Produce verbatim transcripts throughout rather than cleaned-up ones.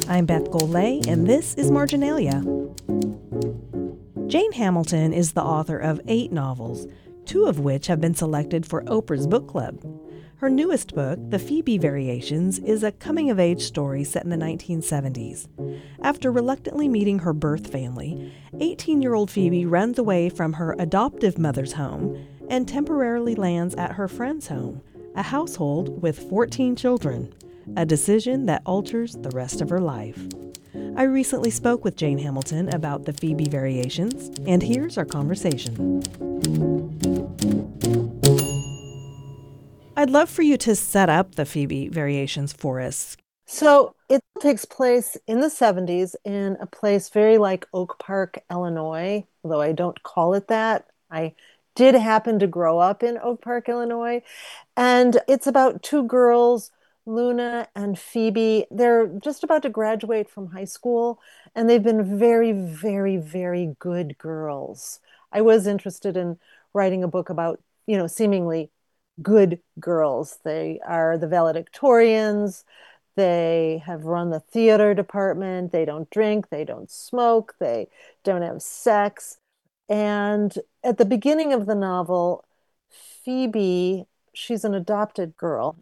I'm Beth Golay, and this is Marginalia. Jane Hamilton is the author of eight novels, two of which have been selected for Oprah's Book Club. Her newest book, The Phoebe Variations, is a coming-of-age story set in the nineteen seventies. After reluctantly meeting her birth family, eighteen-year-old Phoebe runs away from her adoptive mother's home and temporarily lands at her friend's home, a household with fourteen children, a decision that alters the rest of her life. I recently spoke with Jane Hamilton about the Phoebe Variations, and here's our conversation. I'd love for you to set up the Phoebe Variations for us. So it takes place in the seventies in a place very like Oak Park, Illinois, although I don't call it that. I did happen to grow up in Oak Park, Illinois. And it's about two girls, Luna and Phoebe. They're just about to graduate from high school, and they've been very, very, very good girls. I was interested in writing a book about, you know, seemingly good girls. They are the valedictorians. They have run the theater department. They don't drink. They don't smoke. They don't have sex. And at the beginning of the novel, Phoebe, she's an adopted girl,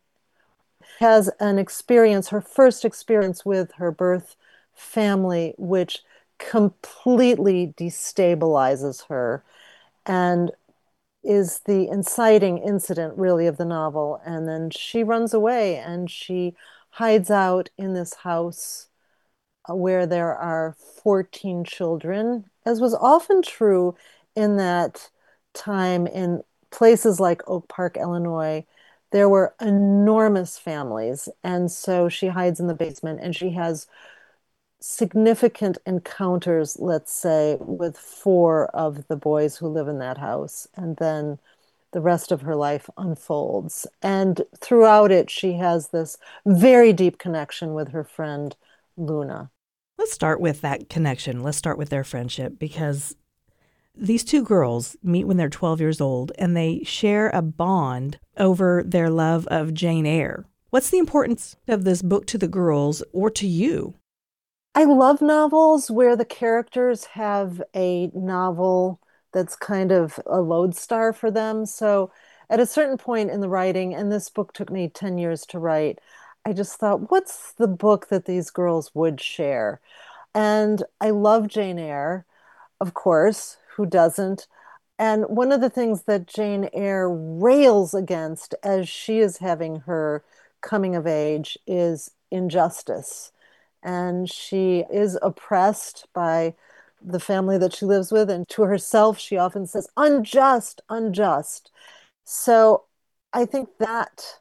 has an experience, her first experience with her birth family, which completely destabilizes her and is the inciting incident really of the novel. And then she runs away and she hides out in this house uh, where there are fourteen children, as was often true in that time in places like Oak Park, Illinois. There were enormous families. And so she hides in the basement and she has significant encounters, let's say, with four of the boys who live in that house. And then the rest of her life unfolds. And throughout it, she has this very deep connection with her friend, Luna. Let's start with that connection. Let's start with their friendship, because these two girls meet when they're twelve years old and they share a bond over their love of Jane Eyre. What's the importance of this book to the girls or to you? I love novels where the characters have a novel that's kind of a lodestar for them. So at a certain point in the writing, and this book took me ten years to write, I just thought, what's the book that these girls would share? And I love Jane Eyre, of course, who doesn't? And one of the things that Jane Eyre rails against as she is having her coming of age is injustice. And she is oppressed by the family that she lives with. And to herself, she often says, unjust, unjust. So I think that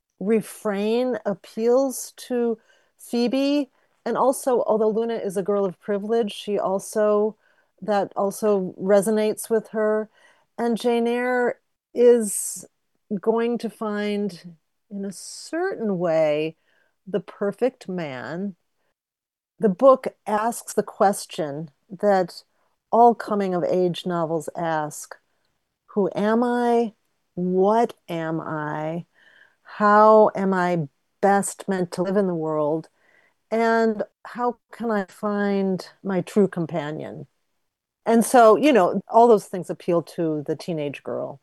refrain appeals to Phoebe. And also, although Luna is a girl of privilege, she also, that also resonates with her. And Jane Eyre is going to find, in a certain way, the perfect man. The book asks the question that all coming of age novels ask: who am I? What am I? How am I best meant to live in the world? And how can I find my true companion? And so, you know, all those things appeal to the teenage girl.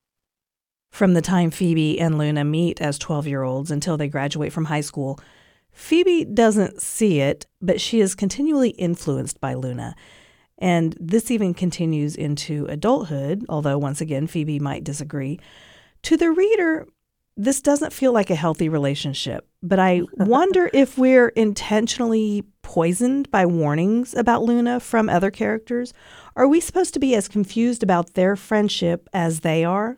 From the time Phoebe and Luna meet as twelve-year-olds until they graduate from high school, Phoebe doesn't see it, but she is continually influenced by Luna. And this even continues into adulthood, although once again, Phoebe might disagree. To the reader, this doesn't feel like a healthy relationship, but I wonder if we're intentionally poisoned by warnings about Luna from other characters. Are we supposed to be as confused about their friendship as they are?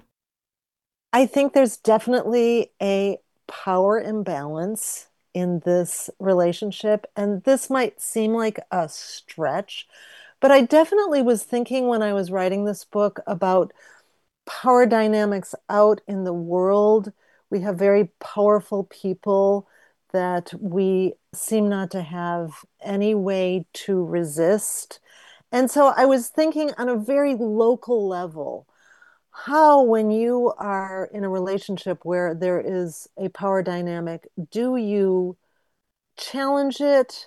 I think there's definitely a power imbalance in this relationship. And this might seem like a stretch, but I definitely was thinking when I was writing this book about power dynamics out in the world. We have very powerful people that we seem not to have any way to resist. And so I was thinking on a very local level, how, when you are in a relationship where there is a power dynamic, do you challenge it?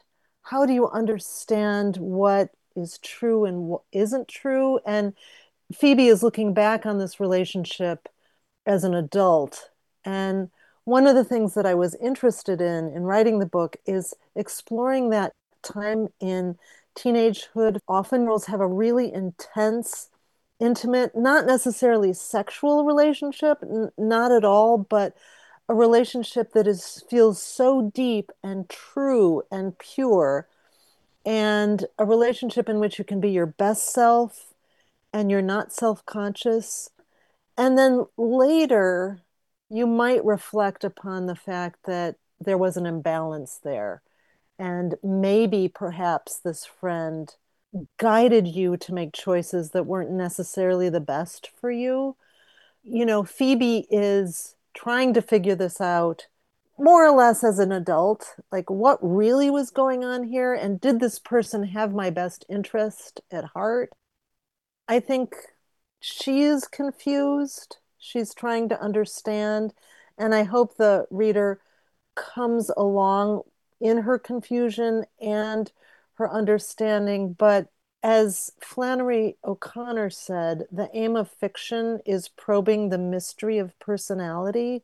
how do you understand what is true and what isn't true? And Phoebe is looking back on this relationship as an adult. And one of the things that I was interested in in writing the book is exploring that time in teenagehood. Often girls have a really intense, intimate, not necessarily sexual relationship, n- not at all, but a relationship that is feels so deep and true and pure, and a relationship in which you can be your best self and you're not self-conscious. And then later, you might reflect upon the fact that there was an imbalance there. And maybe perhaps this friend guided you to make choices that weren't necessarily the best for you. You know, Phoebe is trying to figure this out more or less as an adult, like what really was going on here, and did this person have my best interest at heart? I think she is confused. She's trying to understand. And I hope the reader comes along in her confusion and her understanding. But as Flannery O'Connor said, the aim of fiction is probing the mystery of personality.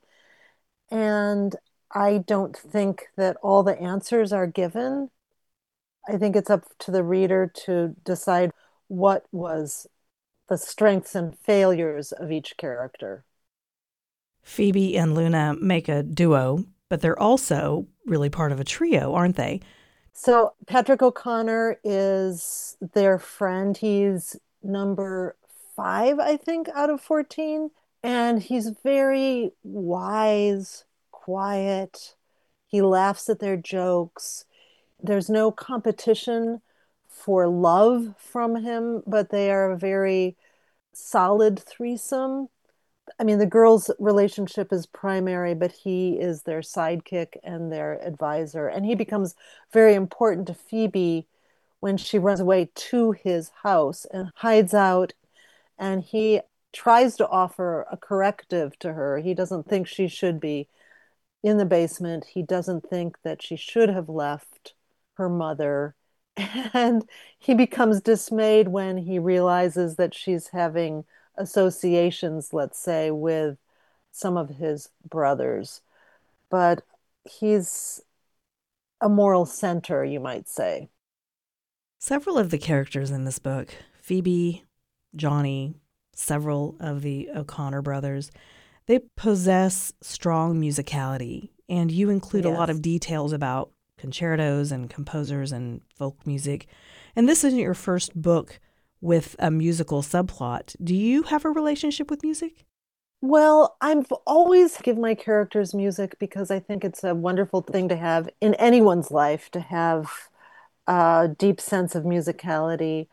And I don't think that all the answers are given. I think it's up to the reader to decide what was the strengths and failures of each character. Phoebe and Luna make a duo, but they're also really part of a trio, aren't they? So Patrick O'Connor is their friend. He's number five, I think, out of fourteen. And he's very wise, quiet. He laughs at their jokes. There's no competition for love from him, but they are a very solid threesome. I mean, the girls' relationship is primary, but he is their sidekick and their advisor. And he becomes very important to Phoebe when she runs away to his house and hides out. And he tries to offer a corrective to her. He doesn't think she should be in the basement. He doesn't think that she should have left her mother. And he becomes dismayed when he realizes that she's having associations, let's say, with some of his brothers. But he's a moral center, you might say. Several of the characters in this book, Phoebe, Johnny, several of the O'Connor brothers, they possess strong musicality, and you include yes. a lot of details about concertos and composers and folk music. And this isn't your first book with a musical subplot. Do you have a relationship with music? Well, I've always given my characters music because I think it's a wonderful thing to have in anyone's life, to have a deep sense of musicality.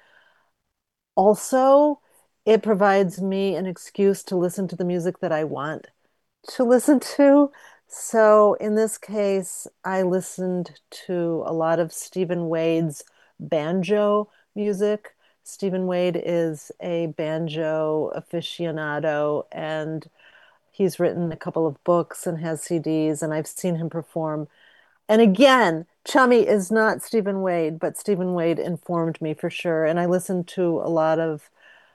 Also, it provides me an excuse to listen to the music that I want to listen to. So in this case, I listened to a lot of Stephen Wade's banjo music. Stephen Wade is a banjo aficionado, and he's written a couple of books and has C Ds, and I've seen him perform. And again, Chummy is not Stephen Wade, but Stephen Wade informed me for sure. And I listened to a lot of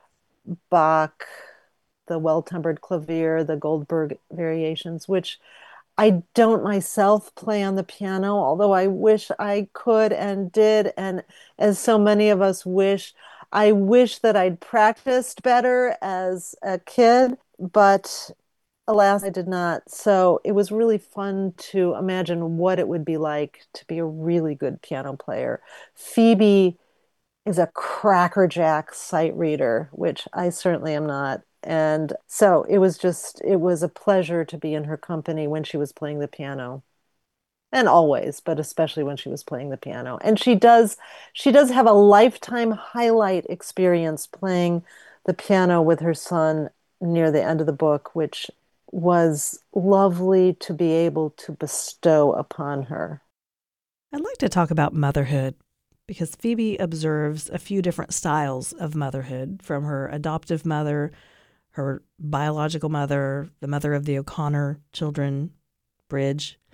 Bach, the Well-Tempered Clavier, the Goldberg variations, which I don't myself play on the piano, although I wish I could and did. And as so many of us wish, I wish that I'd practiced better as a kid, but alas, I did not. So it was really fun to imagine what it would be like to be a really good piano player. Phoebe is a crackerjack sight reader, which I certainly am not. And so it was just, it was a pleasure to be in her company when she was playing the piano. And always, but especially when she was playing the piano. And she does, she does have a lifetime highlight experience playing the piano with her son near the end of the book, which was lovely to be able to bestow upon her. I'd like to talk about motherhood, because Phoebe observes a few different styles of motherhood, from her adoptive mother, her biological mother, the mother of the O'Connor children, Bridge.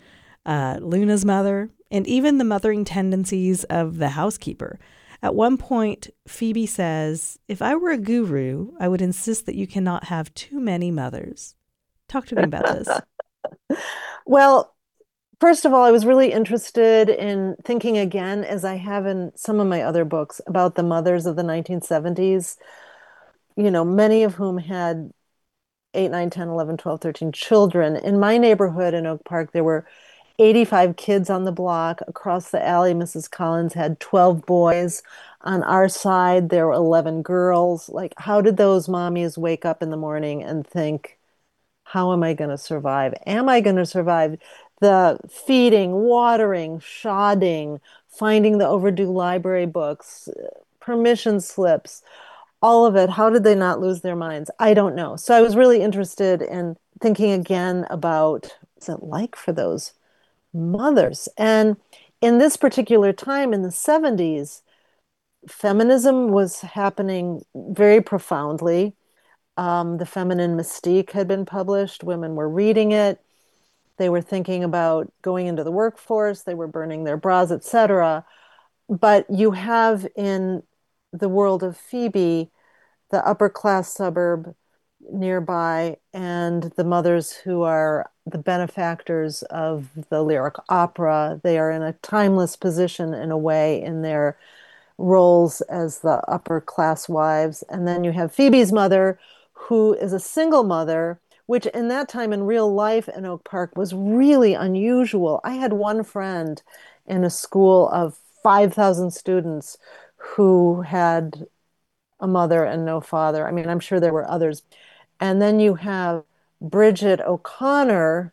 uh, Luna's mother, and even the mothering tendencies of the housekeeper. At one point, Phoebe says, "If I were a guru, I would insist that you cannot have too many mothers." Talk to me about this. Well, first of all, I was really interested in thinking again, as I have in some of my other books, about the mothers of the nineteen seventies, you know, many of whom had eight, nine, ten, eleven, twelve, thirteen children. In my neighborhood in Oak Park, there were eighty-five kids on the block. Across the alley, Missus Collins had twelve boys. On our side, there were eleven girls. Like, how did those mommies wake up in the morning and think, how am I going to survive? Am I going to survive the feeding, watering, shodding, finding the overdue library books, permission slips, all of it? How did they not lose their minds? I don't know. So I was really interested in thinking again about what's it like for those mothers. And in this particular time in the seventies, feminism was happening very profoundly. Um, the Feminine Mystique had been published. Women were reading it. They were thinking about going into the workforce. They were burning their bras, et cetera. But you have in the world of Phoebe, the upper class suburb nearby, and the mothers who are the benefactors of the lyric opera. They are in a timeless position in a way in their roles as the upper class wives. And then you have Phoebe's mother, who is a single mother, which in that time in real life in Oak Park was really unusual. I had one friend in a school of five thousand students who had a mother and no father. I mean, I'm sure there were others. And then you have Bridget O'Connor,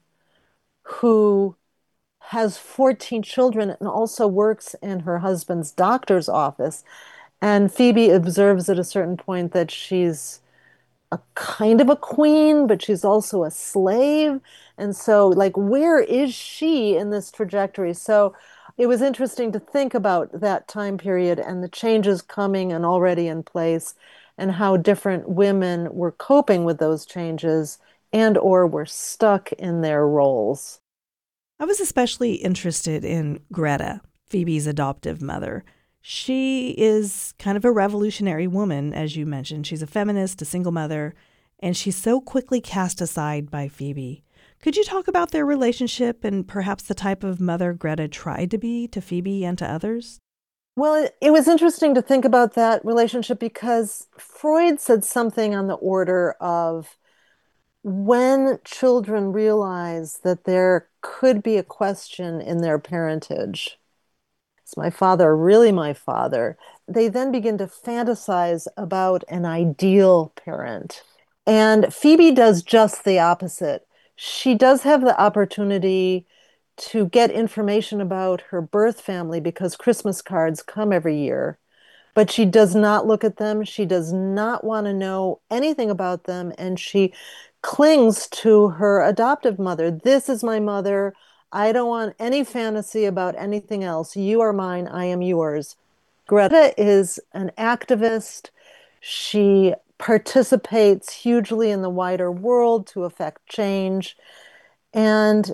who has fourteen children and also works in her husband's doctor's office. And Phoebe observes at a certain point that she's a kind of a queen, but she's also a slave. And so, like, where is she in this trajectory? So it was interesting to think about that time period and the changes coming and already in place, and how different women were coping with those changes and or were stuck in their roles. I was especially interested in Greta, Phoebe's adoptive mother. She is kind of a revolutionary woman, as you mentioned. She's a feminist, a single mother, and she's so quickly cast aside by Phoebe. Could you talk about their relationship and perhaps the type of mother Greta tried to be to Phoebe and to others? Well, it, it was interesting to think about that relationship because Freud said something on the order of, when children realize that there could be a question in their parentage, is my father really my father? They then begin to fantasize about an ideal parent. And Phoebe does just the opposite. She does have the opportunity to get information about her birth family because Christmas cards come every year, but she does not look at them. She does not want to know anything about them. And she clings to her adoptive mother. This is my mother. I don't want any fantasy about anything else. You are mine. I am yours. Greta is an activist. She participates hugely in the wider world to affect change. And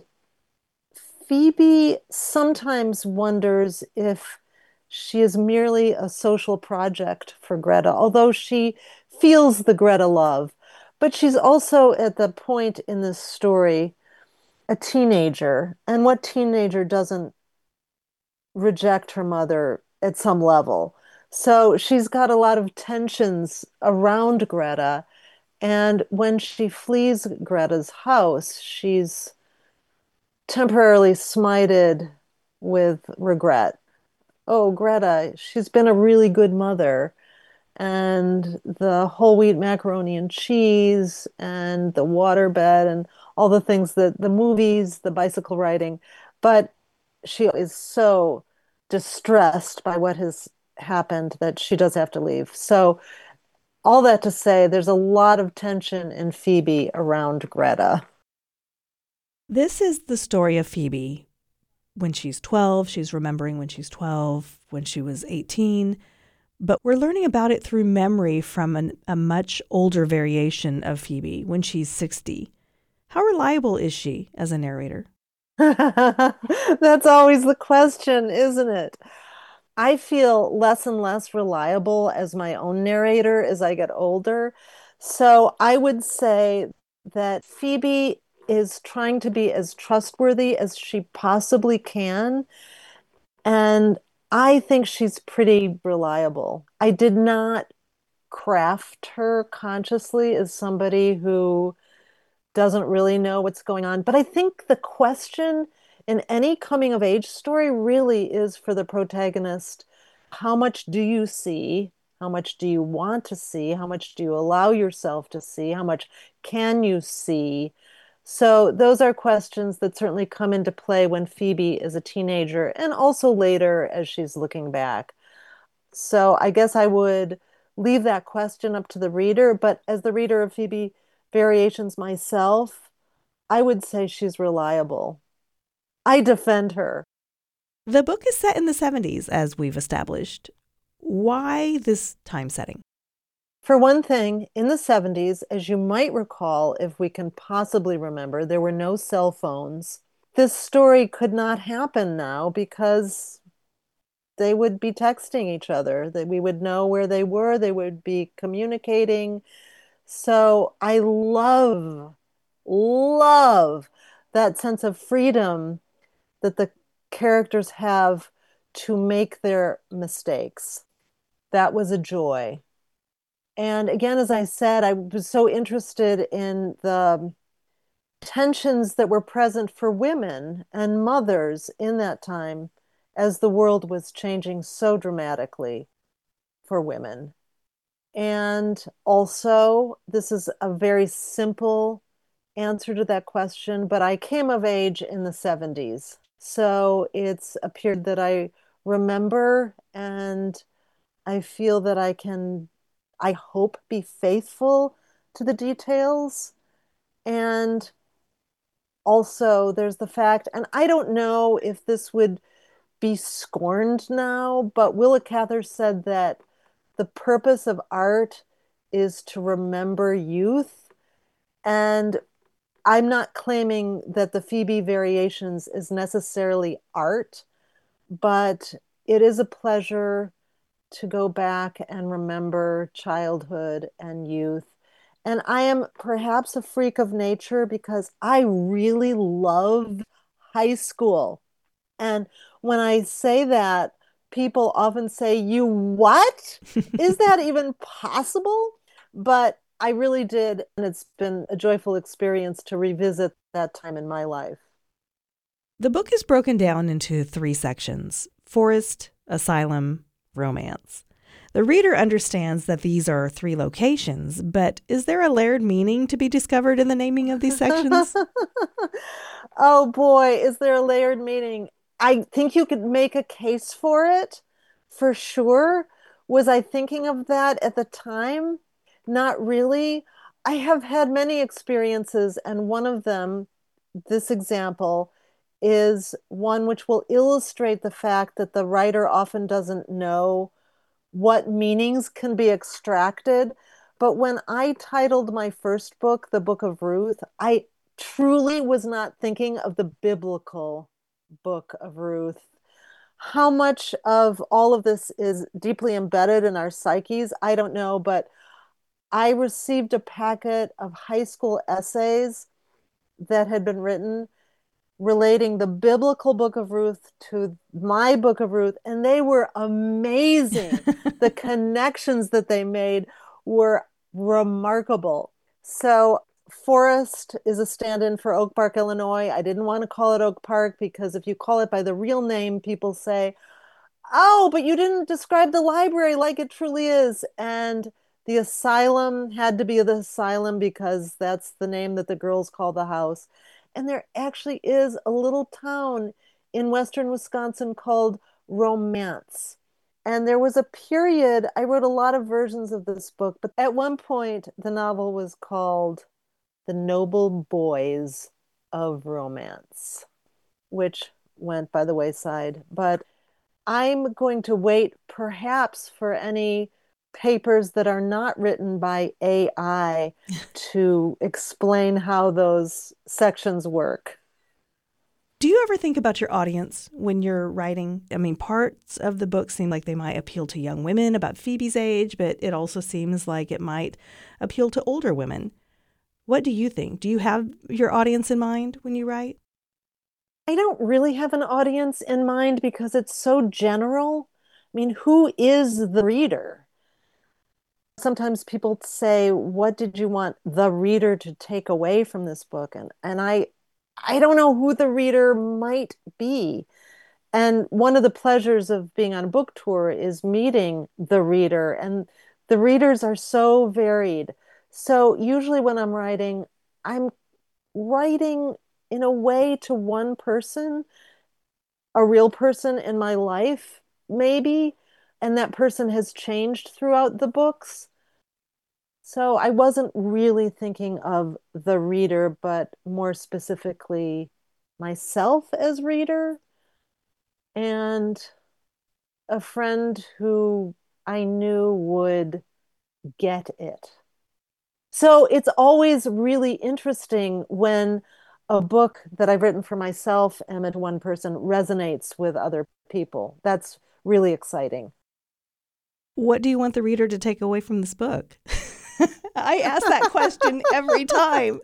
Phoebe sometimes wonders if she is merely a social project for Greta, although she feels the Greta love. But she's also at the point in this story a teenager. And what teenager doesn't reject her mother at some level? So she's got a lot of tensions around Greta. And when she flees Greta's house, she's temporarily smited with regret. Oh, Greta, she's been a really good mother. And the whole wheat macaroni and cheese and the waterbed and all the things that the movies, the bicycle riding. But she is so distressed by what has happened that she does have to leave. So, all that to say, there's a lot of tension in Phoebe around Greta. This is the story of Phoebe. When she's twelve, she's remembering when she's twelve, when she was eighteen. But we're learning about it through memory from an, a much older variation of Phoebe when she's sixty. How reliable is she as a narrator? That's always the question, isn't it? I feel less and less reliable as my own narrator as I get older. So I would say that Phoebe is trying to be as trustworthy as she possibly can. And I think she's pretty reliable. I did not craft her consciously as somebody who doesn't really know what's going on. But I think the question in any coming of age story really is for the protagonist, how much do you see? How much do you want to see? How much do you allow yourself to see? How much can you see? So those are questions that certainly come into play when Phoebe is a teenager and also later as she's looking back. So I guess I would leave that question up to the reader, but as the reader of Phoebe Variations myself, I would say she's reliable. I defend her. The book is set in the seventies, as we've established. Why this time setting? For one thing, in the seventies, as you might recall, if we can possibly remember, there were no cell phones. This story could not happen now because they would be texting each other, that we would know where they were, they would be communicating. So I love, love that sense of freedom that the characters have to make their mistakes. That was a joy. And again, as I said, I was so interested in the tensions that were present for women and mothers in that time as the world was changing so dramatically for women. And also, this is a very simple answer to that question, but I came of age in the seventies. So it's a period that I remember, and I feel that I can, I hope, be faithful to the details. And also, there's the fact, and I don't know if this would be scorned now, but Willa Cather said that the purpose of art is to remember youth. And I'm not claiming that the Phoebe Variations is necessarily art, but it is a pleasure to go back and remember childhood and youth. And I am perhaps a freak of nature because I really loved high school. And when I say that, people often say, "You what? Is that even possible?" But I really did, and it's been a joyful experience to revisit that time in my life. The book is broken down into three sections: forest, asylum, romance. The reader understands that these are three locations, but is there a layered meaning to be discovered in the naming of these sections? Oh boy, is there a layered meaning? I think you could make a case for it for sure. Was I thinking of that at the time? Not really. I have had many experiences, and one of them, this example, is one which will illustrate the fact that the writer often doesn't know what meanings can be extracted. But when I titled my first book, The Book of Ruth, I truly was not thinking of the biblical book of Ruth. How much of all of this is deeply embedded in our psyches, I don't know, but I received a packet of high school essays that had been written relating the biblical book of Ruth to my book of Ruth, and they were amazing. The connections that they made were remarkable. So, Forest is a stand in for Oak Park, Illinois. I didn't want to call it Oak Park because if you call it by the real name, people say, "Oh, but you didn't describe the library like it truly is." And the asylum had to be the asylum because that's the name that the girls call the house. And there actually is a little town in western Wisconsin called Romance. And there was a period, I wrote a lot of versions of this book, but at one point the novel was called The Noble Boys of Romance, which went by the wayside. But I'm going to wait perhaps for any papers that are not written by A I to explain how those sections work. Do you ever think about your audience when you're writing? I mean, parts of the book seem like they might appeal to young women about Phoebe's age, but it also seems like it might appeal to older women. What do you think? Do you have your audience in mind when you write? I don't really have an audience in mind because it's so general. I mean, who is the reader? Sometimes people say, "What did you want the reader to take away from this book?" And and I I don't know who the reader might be. And one of the pleasures of being on a book tour is meeting the reader, and the readers are so varied. So usually when I'm writing, I'm writing in a way to one person, a real person in my life, maybe, and that person has changed throughout the books. So I wasn't really thinking of the reader, but more specifically myself as reader and a friend who I knew would get it. So it's always really interesting when a book that I've written for myself and at one person resonates with other people. That's really exciting. What do you want the reader to take away from this book? I ask that question every time.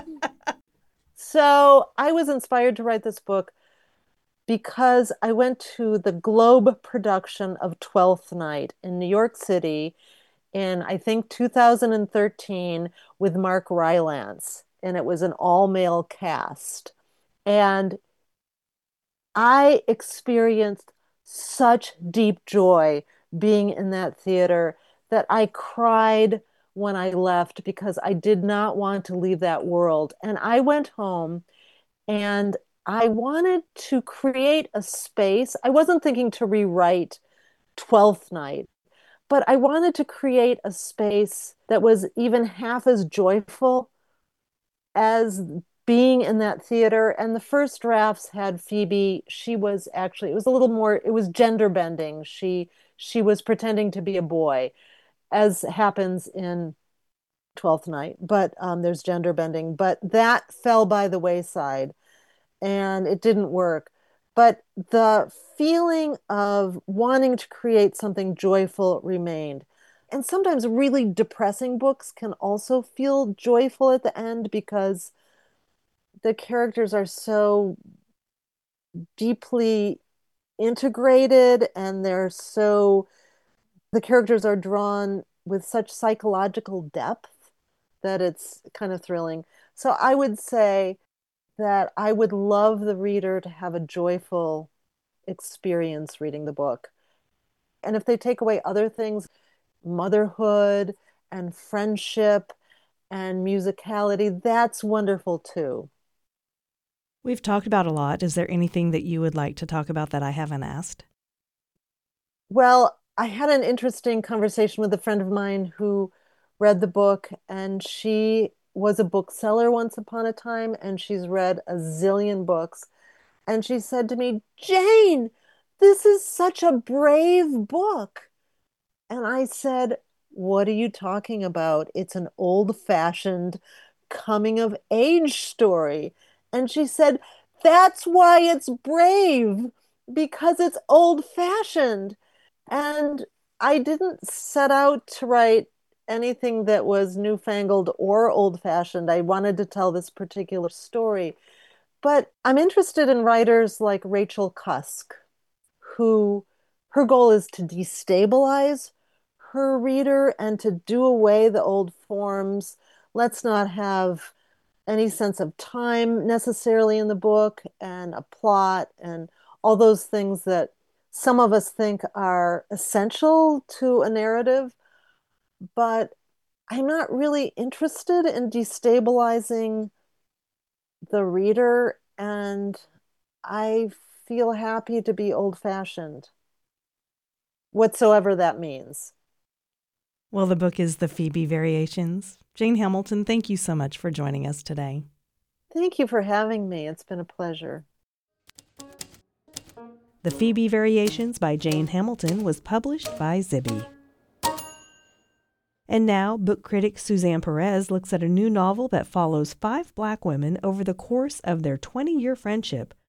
So I was inspired to write this book because I went to the Globe production of Twelfth Night in New York City in, I think, two thousand thirteen with Mark Rylance, and it was an all-male cast. And I experienced such deep joy being in that theater that I cried when I left because I did not want to leave that world. And I went home and I wanted to create a space. I wasn't thinking to rewrite Twelfth Night, but I wanted to create a space that was even half as joyful as being in that theater. And the first drafts had Phoebe. She was actually, it was a little more, it was gender bending. She she was pretending to be a boy, as happens in Twelfth Night, but um, there's gender bending. But that fell by the wayside and it didn't work. But the feeling of wanting to create something joyful remained. And sometimes really depressing books can also feel joyful at the end because the characters are so deeply integrated and they're so, the characters are drawn with such psychological depth that it's kind of thrilling. So I would say that I would love the reader to have a joyful experience reading the book. And if they take away other things, motherhood and friendship and musicality, that's wonderful too. We've talked about a lot. Is there anything that you would like to talk about that I haven't asked? Well, I had an interesting conversation with a friend of mine who read the book, and she was a bookseller once upon a time, and she's read a zillion books. And she said to me, "Jane, this is such a brave book." And I said, "What are you talking about? It's an old-fashioned coming of age story." And she said, "That's why it's brave, because it's old-fashioned." And I didn't set out to write anything that was newfangled or old-fashioned. I wanted to tell this particular story. But I'm interested in writers like Rachel Cusk, who her goal is to destabilize her reader and to do away the old forms. Let's not have any sense of time necessarily in the book and a plot and all those things that some of us think are essential to a narrative. But I'm not really interested in destabilizing the reader, and I feel happy to be old-fashioned, whatsoever that means. Well, the book is The Phoebe Variations. Jane Hamilton, thank you so much for joining us today. Thank you for having me. It's been a pleasure. The Phoebe Variations by Jane Hamilton was published by Zibby. And now, book critic Suzanne Perez looks at a new novel that follows five Black women over the course of their twenty-year friendship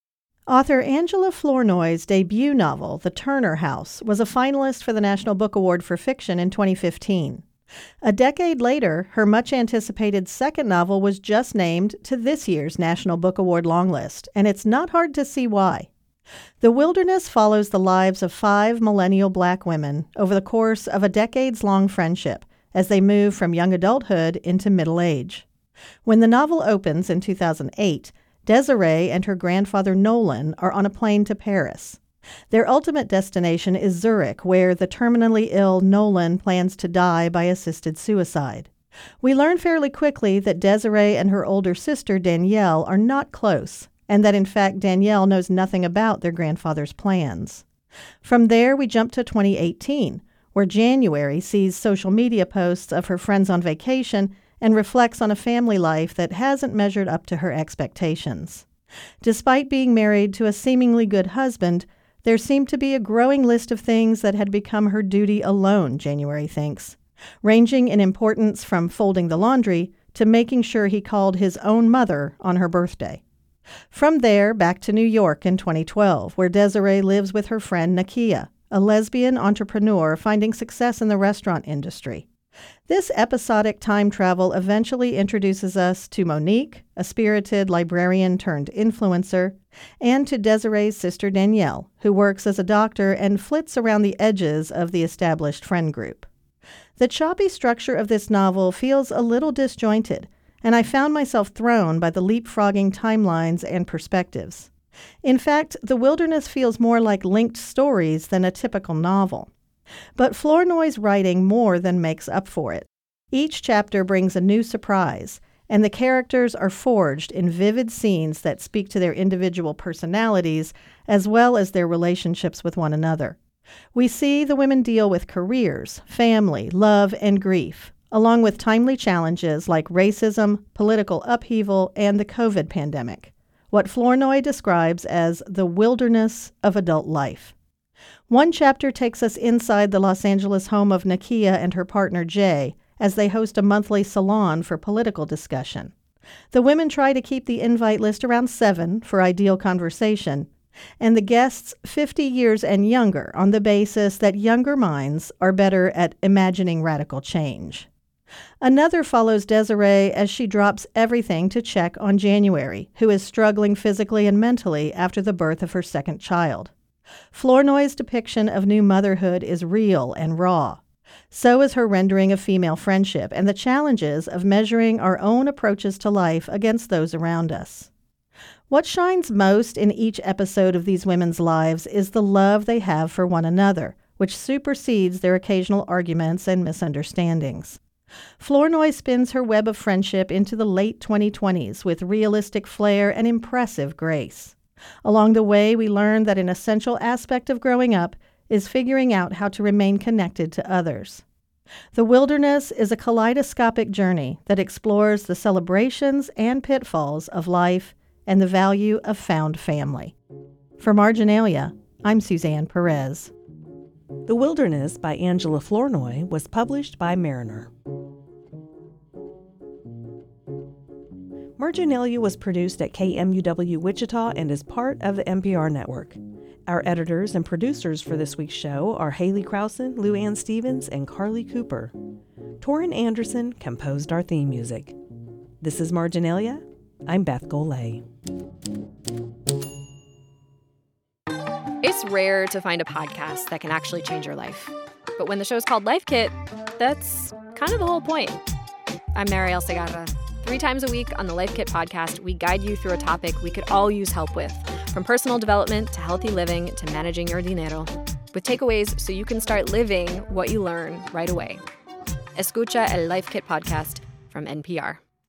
Author Angela Flournoy's debut novel, The Turner House, was a finalist for the National Book Award for Fiction in twenty fifteen. A decade later, her much-anticipated second novel was just named to this year's National Book Award longlist, and it's not hard to see why. The Wilderness follows the lives of five millennial Black women over the course of a decades-long friendship as they move from young adulthood into middle age. When the novel opens in two thousand eight, Desiree and her grandfather Nolan are on a plane to Paris. Their ultimate destination is Zurich, where the terminally ill Nolan plans to die by assisted suicide. We learn fairly quickly that Desiree and her older sister Danielle are not close, and that in fact Danielle knows nothing about their grandfather's plans. From there, we jump to twenty eighteen, where January sees social media posts of her friends on vacation and reflects on a family life that hasn't measured up to her expectations. Despite being married to a seemingly good husband, there seemed to be a growing list of things that had become her duty alone, January thinks, ranging in importance from folding the laundry to making sure he called his own mother on her birthday. From there, back to New York in twenty twelve, where Desiree lives with her friend Nakia, a lesbian entrepreneur finding success in the restaurant industry. This episodic time travel eventually introduces us to Monique, a spirited librarian-turned-influencer, and to Desiree's sister Danielle, who works as a doctor and flits around the edges of the established friend group. The choppy structure of this novel feels a little disjointed, and I found myself thrown by the leapfrogging timelines and perspectives. In fact, The Wilderness feels more like linked stories than a typical novel. But Flournoy's writing more than makes up for it. Each chapter brings a new surprise, and the characters are forged in vivid scenes that speak to their individual personalities as well as their relationships with one another. We see the women deal with careers, family, love, and grief, along with timely challenges like racism, political upheaval, and the COVID pandemic, what Flournoy describes as the wilderness of adult life. One chapter takes us inside the Los Angeles home of Nakia and her partner Jay as they host a monthly salon for political discussion. The women try to keep the invite list around seven for ideal conversation, and the guests fifty years and younger on the basis that younger minds are better at imagining radical change. Another follows Desiree as she drops everything to check on January, who is struggling physically and mentally after the birth of her second child. Flournoy's depiction of new motherhood is real and raw. So is her rendering of female friendship and the challenges of measuring our own approaches to life against those around us. What shines most in each episode of these women's lives is the love they have for one another, which supersedes their occasional arguments and misunderstandings. Flournoy spins her web of friendship into the late twenty twenties with realistic flair and impressive grace. Along the way, we learn that an essential aspect of growing up is figuring out how to remain connected to others. The Wilderness is a kaleidoscopic journey that explores the celebrations and pitfalls of life and the value of found family. For Marginalia, I'm Suzanne Perez. The Wilderness by Angela Flournoy was published by Mariner. Marginalia was produced at K M U W Wichita and is part of the N P R network. Our editors and producers for this week's show are Haley Krausen, Lou Ann Stevens, and Carly Cooper. Torrin Anderson composed our theme music. This is Marginalia. I'm Beth Golay. It's rare to find a podcast that can actually change your life. But when the show's called Life Kit, that's kind of the whole point. I'm Mariel Segarra. Three times a week on the Life Kit podcast, we guide you through a topic we could all use help with, from personal development to healthy living to managing your dinero, with takeaways so you can start living what you learn right away. Escucha el Life Kit podcast from N P R.